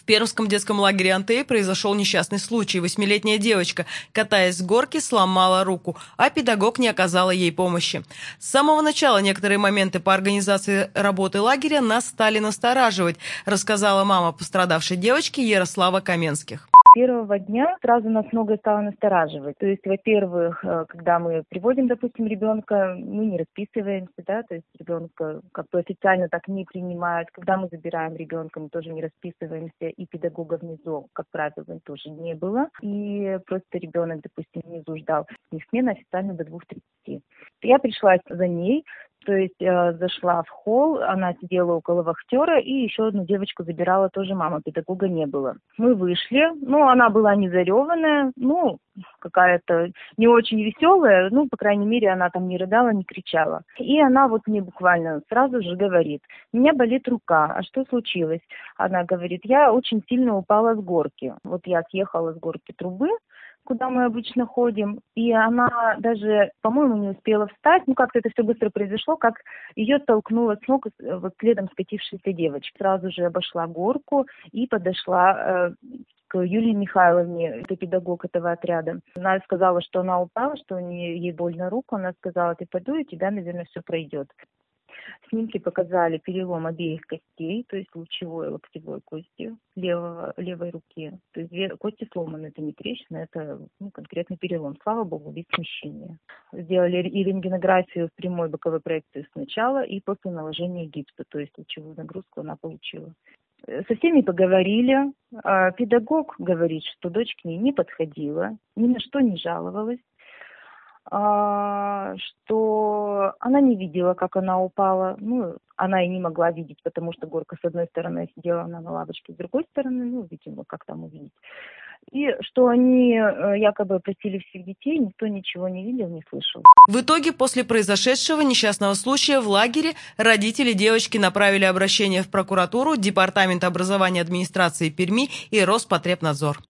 В Пермском детском лагере «Антей» произошел несчастный случай. 8-летняя девочка, катаясь с горки, сломала руку, а педагог не оказала ей помощи. С самого начала некоторые моменты по организации работы лагеря нас стали настораживать, рассказала мама пострадавшей девочки Ярослава Каменских. Первого дня сразу нас многое стало настораживать. То есть, во-первых, когда мы приводим, допустим, ребенка, мы не расписываемся, да, то есть ребенка как бы официально так не принимают. Когда мы забираем ребенка, мы тоже не расписываемся, и педагога внизу, как правило, тоже не было. И просто ребенок, допустим, внизу ждал. У них смена официально до 2:30. Я пришла за ней. То есть зашла в холл, она сидела около вахтера, и еще одну девочку забирала тоже мама, педагога не было. Мы вышли, она была не зареванная, какая-то не очень веселая, по крайней мере, она там не рыдала, не кричала. И она вот мне буквально сразу же говорит: у меня болит рука, а что случилось? Она говорит: я очень сильно упала с горки. Вот я съехала с горки трубы, куда мы обычно ходим, и она даже, по-моему, не успела встать, как-то это все быстро произошло, как ее толкнула с ног вот следом скатившаяся девочка. Сразу же обошла горку и подошла к Юлии Михайловне, это педагог этого отряда. Она сказала, что она упала, что ей больно руку, она сказала: ты подуй, у тебя, наверное, все пройдет. Снимки показали перелом обеих костей, то есть лучевой и локтевой кости левой руки. То есть кости сломаны, это не трещина, это конкретный перелом. Слава богу, без смещения. Сделали и рентгенографию в прямой боковой проекции сначала, и после наложения гипса, то есть лучевую нагрузку она получила. Со всеми поговорили. Педагог говорит, что дочь к ней не подходила, ни на что не жаловалась, что она не видела, как она упала. Она и не могла видеть, потому что горка с одной стороны сидела, она на лавочке, с другой стороны, видимо, как там увидеть. И что они якобы просили всех детей, никто ничего не видел, не слышал. В итоге, после произошедшего несчастного случая в лагере родители девочки направили обращение в прокуратуру, Департамент образования администрации Перми и Роспотребнадзор.